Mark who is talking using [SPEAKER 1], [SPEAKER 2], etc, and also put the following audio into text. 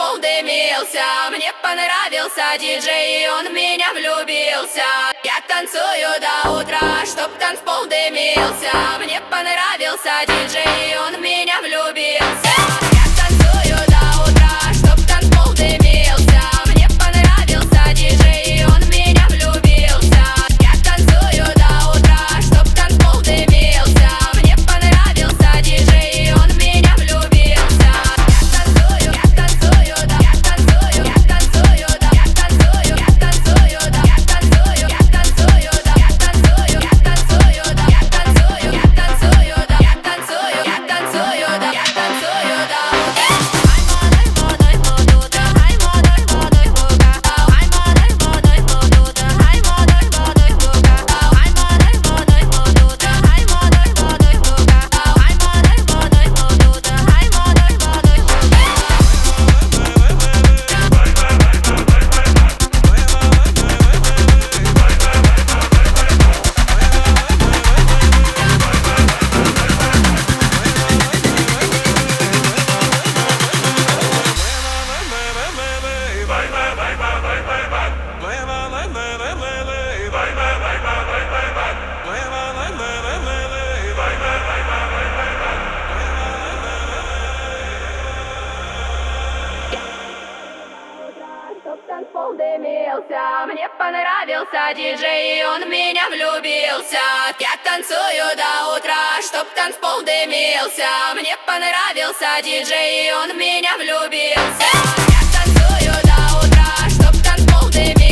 [SPEAKER 1] танцпол дымился. Мне понравился диджей, и он в меня влюбился. Я танцую до утра, чтоб танцпол дымился. Мне понравился диджей, и он в меня влюбился. Я танцую до утра, чтоб танцпол дымился. Мне понравился диджей, и он в меня влюбился. Я танцую до утра, чтоб танцпол дымился. Мне понравился диджей, и он в меня влюбился. Я танцую, я танцую, да, я танцую, я танцую, да, я танцую, я танцую, да, я танцую, я танцую, да, я танцую, я танцую, да, я танцую, я танцую, да, я танцую, я танцую, да, я танцую, да. Чтоб танцпол дымился. Мне понравился диджей, и он в меня влюбился. Я танцую до утра, чтоб танцпол дымился. Мне понравился диджей, и он в меня влюбился. Я танцую до утра, чтоб танцпол дымился.